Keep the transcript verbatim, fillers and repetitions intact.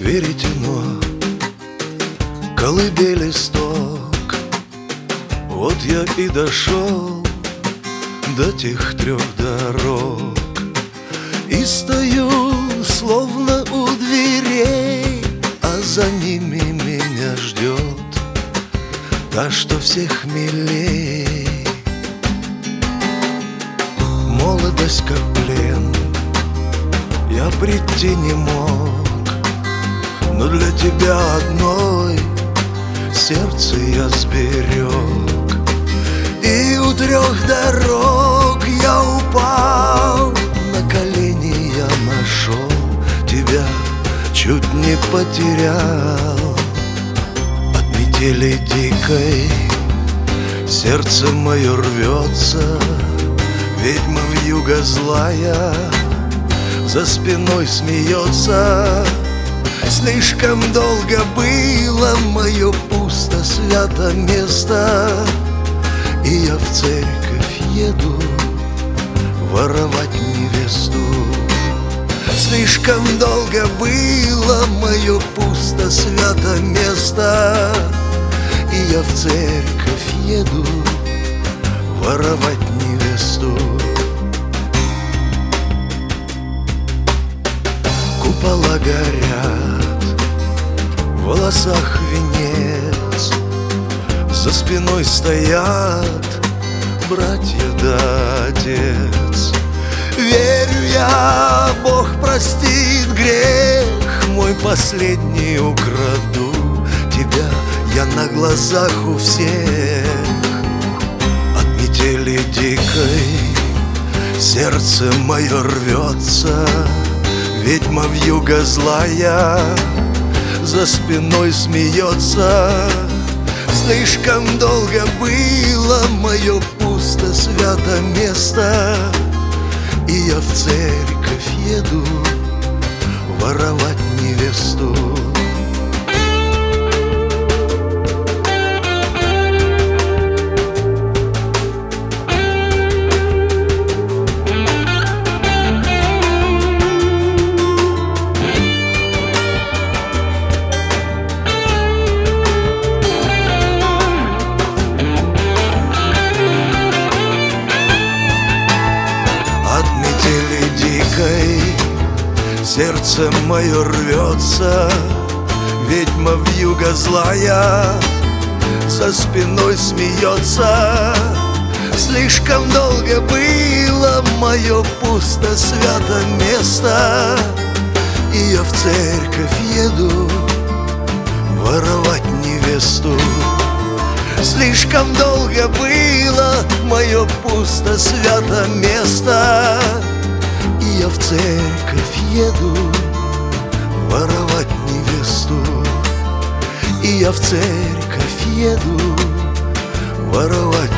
веретено, колыбели сток. Вот я и дошел до тех трех дорог, и стою, словно у дверей, а за ними меня ждет та, что всех милей. Молодость как плен, я прийти не мог, но для тебя одной сердце я сберег. И у трех дорог я упал, на колени я нашел тебя, чуть не потерял. От метели дикой сердце мое рвется, ведьма вьюга злая за спиной смеется. Слишком долго было мое пусто свято место, и я в церковь еду воровать невесту. Слишком долго было мое пусто свято место, и я в церковь еду воровать невесту. Купола горят, в волосах венец, за спиной стоят братья да отец. Верю я, Бог простит грех мой последний, украду тебя я на глазах у всех. От метели дикой сердце мое рвется, ведьма вьюга злая за спиной смеется. Слишком долго было мое пусто свято место, и я в церковь еду воровать невесту. Сердце мое рвется, ведьма вьюга злая за спиной смеется. Слишком долго было мое пусто свято место, и я в церковь еду воровать невесту. Слишком долго было мое пусто свято место, и я в церковь еду воровать невесту. И я в церковь еду воровать